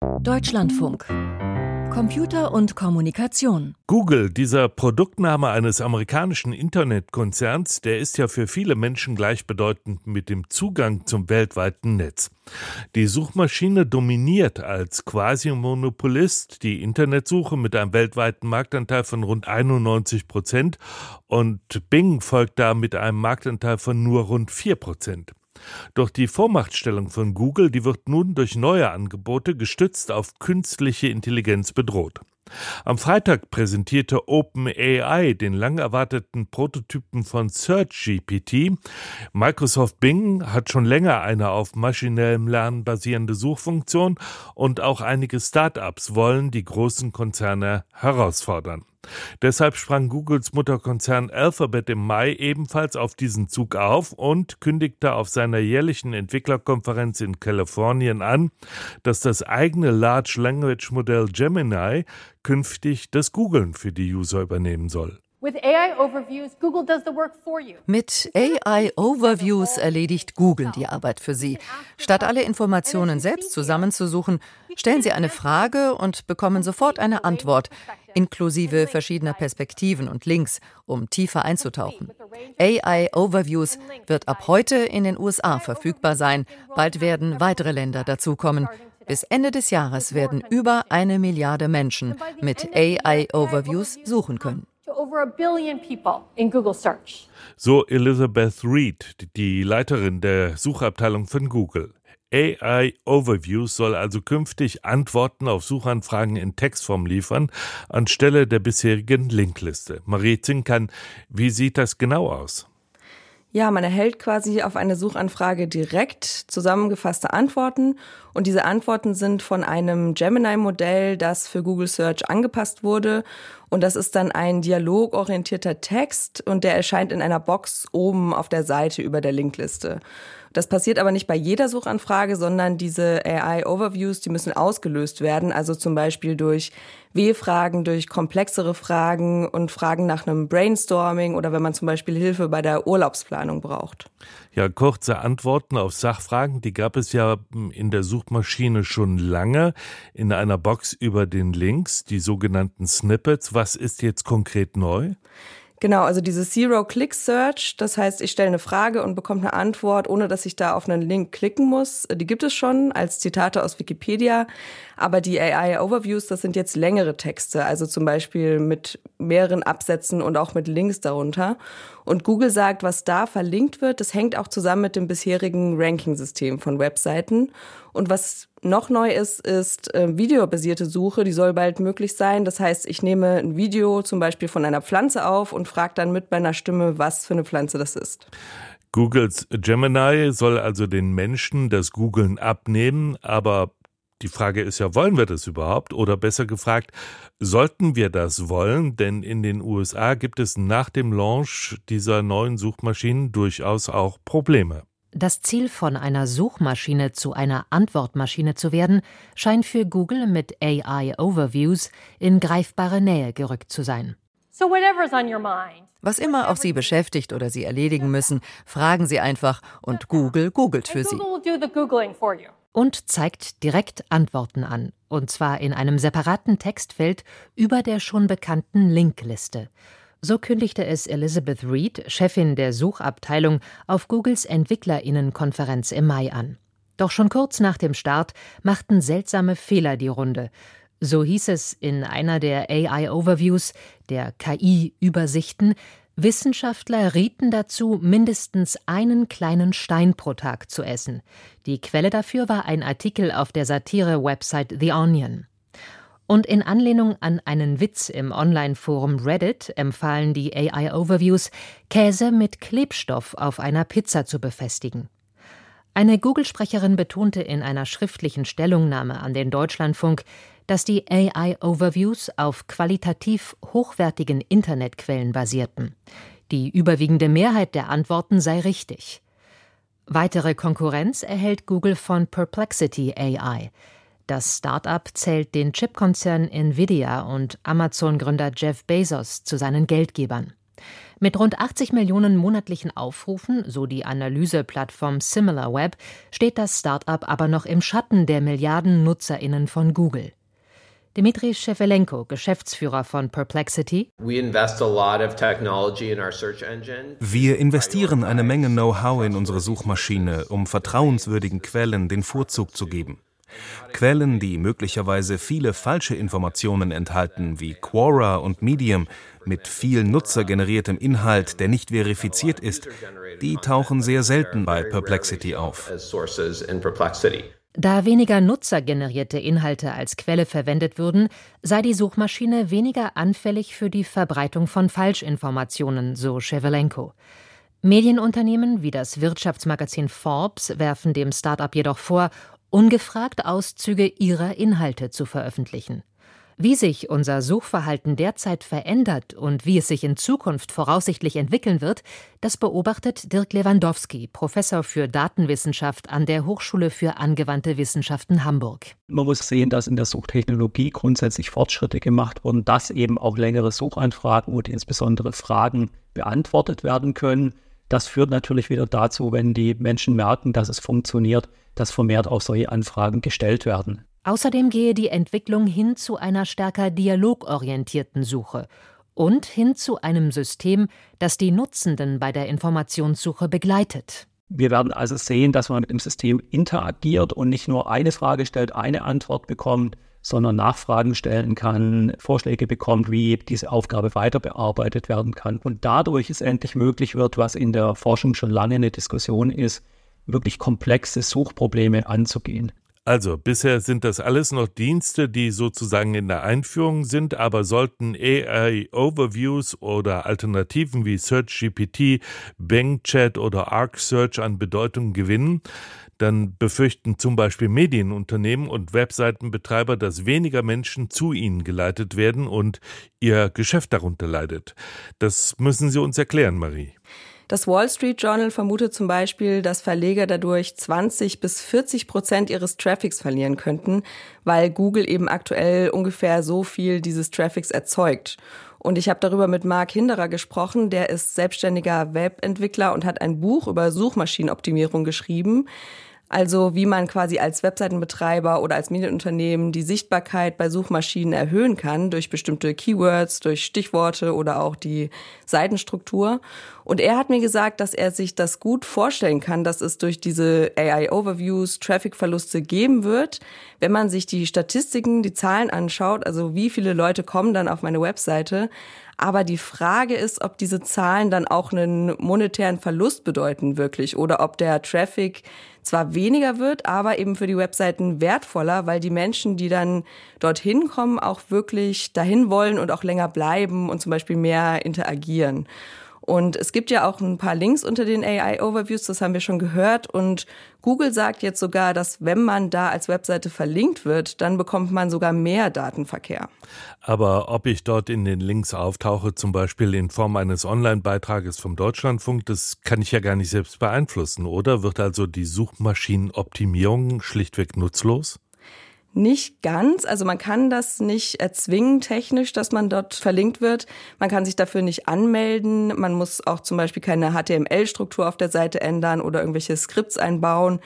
Deutschlandfunk. Computer und Kommunikation. Google, dieser Produktname eines amerikanischen Internetkonzerns, der ist ja für viele Menschen gleichbedeutend mit dem Zugang zum weltweiten Netz. Die Suchmaschine dominiert als Quasi-Monopolist die Internetsuche mit einem weltweiten Marktanteil von rund 91% und Bing folgt da mit einem Marktanteil von nur rund 4%. Doch die Vormachtstellung von Google, die wird nun durch neue Angebote gestützt auf künstliche Intelligenz bedroht. Am Freitag präsentierte OpenAI den lang erwarteten Prototypen von SearchGPT. Microsoft Bing hat schon länger eine auf maschinellem Lernen basierende Suchfunktion und auch einige Start-ups wollen die großen Konzerne herausfordern. Deshalb sprang Googles Mutterkonzern Alphabet im Mai ebenfalls auf diesen Zug auf und kündigte auf seiner jährlichen Entwicklerkonferenz in Kalifornien an, dass das eigene Large Language Modell Gemini künftig das Googlen für die User übernehmen soll. Mit AI-Overviews erledigt Google die Arbeit für Sie. Statt alle Informationen selbst zusammenzusuchen, stellen Sie eine Frage und bekommen sofort eine Antwort, inklusive verschiedener Perspektiven und Links, um tiefer einzutauchen. AI-Overviews wird ab heute in den USA verfügbar sein. Bald werden weitere Länder dazukommen. Bis Ende des Jahres werden über 1 Milliarde Menschen mit AI-Overviews suchen können. So Elizabeth Reed, die Leiterin der Suchabteilung von Google. AI Overviews soll also künftig Antworten auf Suchanfragen in Textform liefern, anstelle der bisherigen Linkliste. Marie Zinkern, wie sieht das genau aus? Ja, man erhält quasi auf eine Suchanfrage direkt zusammengefasste Antworten und diese Antworten sind von einem Gemini-Modell, das für Google Search angepasst wurde und das ist dann ein dialogorientierter Text und der erscheint in einer Box oben auf der Seite über der Linkliste. Das passiert aber nicht bei jeder Suchanfrage, sondern diese AI-Overviews, die müssen ausgelöst werden, also zum Beispiel durch W-Fragen, durch komplexere Fragen und Fragen nach einem Brainstorming oder wenn man zum Beispiel Hilfe bei der Urlaubsplanung braucht. Ja, kurze Antworten auf Sachfragen, die gab es ja in der Suchmaschine schon lange in einer Box über den Links, die sogenannten Snippets. Was ist jetzt konkret neu? Genau, also diese Zero-Click-Search, das heißt, ich stelle eine Frage und bekomme eine Antwort, ohne dass ich da auf einen Link klicken muss. Die gibt es schon als Zitate aus Wikipedia, aber die AI-Overviews, das sind jetzt längere Texte, also zum Beispiel mit mehreren Absätzen und auch mit Links darunter. Und Google sagt, was da verlinkt wird, das hängt auch zusammen mit dem bisherigen Ranking-System von Webseiten. Und was noch neu ist videobasierte Suche, die soll bald möglich sein. Das heißt, ich nehme ein Video zum Beispiel von einer Pflanze auf und frage dann mit meiner Stimme, was für eine Pflanze das ist. Googles Gemini soll also den Menschen das Googlen abnehmen, aber die Frage ist ja, wollen wir das überhaupt? Oder besser gefragt, sollten wir das wollen? Denn in den USA gibt es nach dem Launch dieser neuen Suchmaschinen durchaus auch Probleme. Das Ziel, von einer Suchmaschine zu einer Antwortmaschine zu werden, scheint für Google mit AI-Overviews in greifbare Nähe gerückt zu sein. Was immer auch Sie beschäftigt oder Sie erledigen müssen, fragen Sie einfach und Google googelt für Sie. Und zeigt direkt Antworten an, und zwar in einem separaten Textfeld über der schon bekannten Linkliste. So kündigte es Elizabeth Reed, Chefin der Suchabteilung, auf Googles EntwicklerInnen-Konferenz im Mai an. Doch schon kurz nach dem Start machten seltsame Fehler die Runde. So hieß es in einer der AI-Overviews, der KI-Übersichten, Wissenschaftler rieten dazu, mindestens einen kleinen Stein pro Tag zu essen. Die Quelle dafür war ein Artikel auf der Satire-Website The Onion. Und in Anlehnung an einen Witz im Online-Forum Reddit empfahlen die AI-Overviews, Käse mit Klebstoff auf einer Pizza zu befestigen. Eine Google-Sprecherin betonte in einer schriftlichen Stellungnahme an den Deutschlandfunk, dass die AI-Overviews auf qualitativ hochwertigen Internetquellen basierten. Die überwiegende Mehrheit der Antworten sei richtig. Weitere Konkurrenz erhält Google von Perplexity AI. Das Start-up zählt den Chipkonzern Nvidia und Amazon-Gründer Jeff Bezos zu seinen Geldgebern. Mit rund 80 Millionen monatlichen Aufrufen, so die Analyseplattform SimilarWeb, steht das Start-up aber noch im Schatten der Milliarden NutzerInnen von Google. Dmitri Shevelenko, Geschäftsführer von Perplexity: Wir investieren eine Menge Know-how in unsere Suchmaschine, um vertrauenswürdigen Quellen den Vorzug zu geben. Quellen, die möglicherweise viele falsche Informationen enthalten, wie Quora und Medium, mit viel nutzergeneriertem Inhalt, der nicht verifiziert ist, die tauchen sehr selten bei Perplexity auf. Da weniger nutzergenerierte Inhalte als Quelle verwendet würden, sei die Suchmaschine weniger anfällig für die Verbreitung von Falschinformationen, so Shevelenko. Medienunternehmen wie das Wirtschaftsmagazin Forbes werfen dem Start-up jedoch vor, ungefragt Auszüge ihrer Inhalte zu veröffentlichen. Wie sich unser Suchverhalten derzeit verändert und wie es sich in Zukunft voraussichtlich entwickeln wird, das beobachtet Dirk Lewandowski, Professor für Datenwissenschaft an der Hochschule für angewandte Wissenschaften Hamburg. Man muss sehen, dass in der Suchtechnologie grundsätzlich Fortschritte gemacht wurden, dass eben auch längere Suchanfragen und insbesondere Fragen beantwortet werden können. Das führt natürlich wieder dazu, wenn die Menschen merken, dass es funktioniert, dass vermehrt auch solche Anfragen gestellt werden. Außerdem gehe die Entwicklung hin zu einer stärker dialogorientierten Suche und hin zu einem System, das die Nutzenden bei der Informationssuche begleitet. Wir werden also sehen, dass man mit dem System interagiert und nicht nur eine Frage stellt, eine Antwort bekommt, sondern Nachfragen stellen kann, Vorschläge bekommt, wie diese Aufgabe weiter bearbeitet werden kann. Und dadurch es endlich möglich wird, was in der Forschung schon lange eine Diskussion ist, wirklich komplexe Suchprobleme anzugehen. Also, bisher sind das alles noch Dienste, die sozusagen in der Einführung sind, aber sollten AI-Overviews oder Alternativen wie SearchGPT, Bing Chat oder Arc Search an Bedeutung gewinnen, dann befürchten zum Beispiel Medienunternehmen und Webseitenbetreiber, dass weniger Menschen zu ihnen geleitet werden und ihr Geschäft darunter leidet. Das müssen Sie uns erklären, Marie. Das Wall Street Journal vermutet zum Beispiel, dass Verleger dadurch 20-40% ihres Traffics verlieren könnten, weil Google eben aktuell ungefähr so viel dieses Traffics erzeugt. Und ich habe darüber mit Marc Hinderer gesprochen, der ist selbstständiger Webentwickler und hat ein Buch über Suchmaschinenoptimierung geschrieben. Also wie man quasi als Webseitenbetreiber oder als Medienunternehmen die Sichtbarkeit bei Suchmaschinen erhöhen kann durch bestimmte Keywords, durch Stichworte oder auch die Seitenstruktur. Und er hat mir gesagt, dass er sich das gut vorstellen kann, dass es durch diese AI-Overviews Traffic-Verluste geben wird, wenn man sich die Statistiken, die Zahlen anschaut, also wie viele Leute kommen dann auf meine Webseite. Aber die Frage ist, ob diese Zahlen dann auch einen monetären Verlust bedeuten wirklich oder ob der Traffic zwar weniger wird, aber eben für die Webseiten wertvoller, weil die Menschen, die dann dorthin kommen, auch wirklich dahin wollen und auch länger bleiben und zum Beispiel mehr interagieren. Und es gibt ja auch ein paar Links unter den AI-Overviews, das haben wir schon gehört. Und Google sagt jetzt sogar, dass wenn man da als Webseite verlinkt wird, dann bekommt man sogar mehr Datenverkehr. Aber ob ich dort in den Links auftauche, zum Beispiel in Form eines Online-Beitrages vom Deutschlandfunk, das kann ich ja gar nicht selbst beeinflussen, oder? Wird also die Suchmaschinenoptimierung schlichtweg nutzlos? Nicht ganz, also man kann das nicht erzwingen technisch, dass man dort verlinkt wird. Man kann sich dafür nicht anmelden. Man muss auch zum Beispiel keine HTML-Struktur auf der Seite ändern oder irgendwelche Skripts einbauen.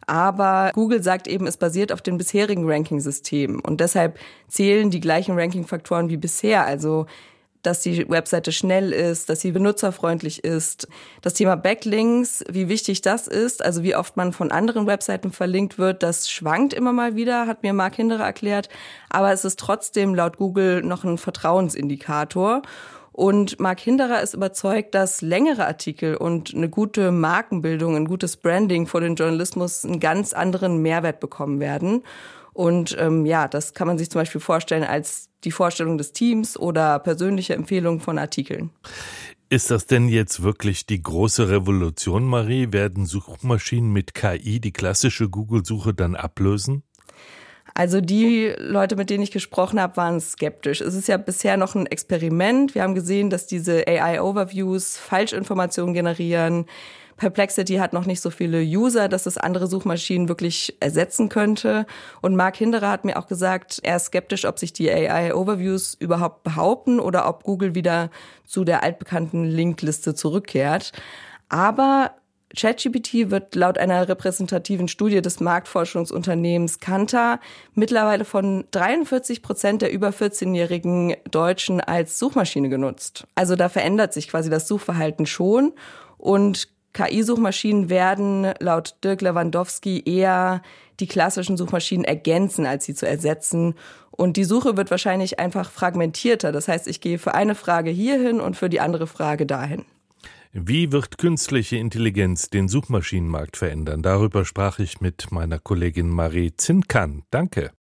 Aber Google sagt eben, es basiert auf den bisherigen Ranking-Systemen. Und deshalb zählen die gleichen Ranking-Faktoren wie bisher. Also dass die Webseite schnell ist, dass sie benutzerfreundlich ist. Das Thema Backlinks, wie wichtig das ist, also wie oft man von anderen Webseiten verlinkt wird, das schwankt immer mal wieder, hat mir Marc Hinderer erklärt. Aber es ist trotzdem laut Google noch ein Vertrauensindikator. Und Marc Hinderer ist überzeugt, dass längere Artikel und eine gute Markenbildung, ein gutes Branding für den Journalismus einen ganz anderen Mehrwert bekommen werden. Und das kann man sich zum Beispiel vorstellen als die Vorstellung des Teams oder persönliche Empfehlungen von Artikeln. Ist das denn jetzt wirklich die große Revolution, Marie? Werden Suchmaschinen mit KI die klassische Google-Suche dann ablösen? Also die Leute, mit denen ich gesprochen habe, waren skeptisch. Es ist ja bisher noch ein Experiment. Wir haben gesehen, dass diese AI-Overviews Falschinformationen generieren. Perplexity hat noch nicht so viele User, dass es andere Suchmaschinen wirklich ersetzen könnte. Und Mark Hinderer hat mir auch gesagt, er ist skeptisch, ob sich die AI-Overviews überhaupt behaupten oder ob Google wieder zu der altbekannten Linkliste zurückkehrt. Aber ChatGPT wird laut einer repräsentativen Studie des Marktforschungsunternehmens Kantar mittlerweile von 43% der über 14-jährigen Deutschen als Suchmaschine genutzt. Also da verändert sich quasi das Suchverhalten schon. Und KI-Suchmaschinen werden laut Dirk Lewandowski eher die klassischen Suchmaschinen ergänzen, als sie zu ersetzen. Und die Suche wird wahrscheinlich einfach fragmentierter. Das heißt, ich gehe für eine Frage hierhin und für die andere Frage dahin. Wie wird künstliche Intelligenz den Suchmaschinenmarkt verändern? Darüber sprach ich mit meiner Kollegin Marie Zinkan. Danke.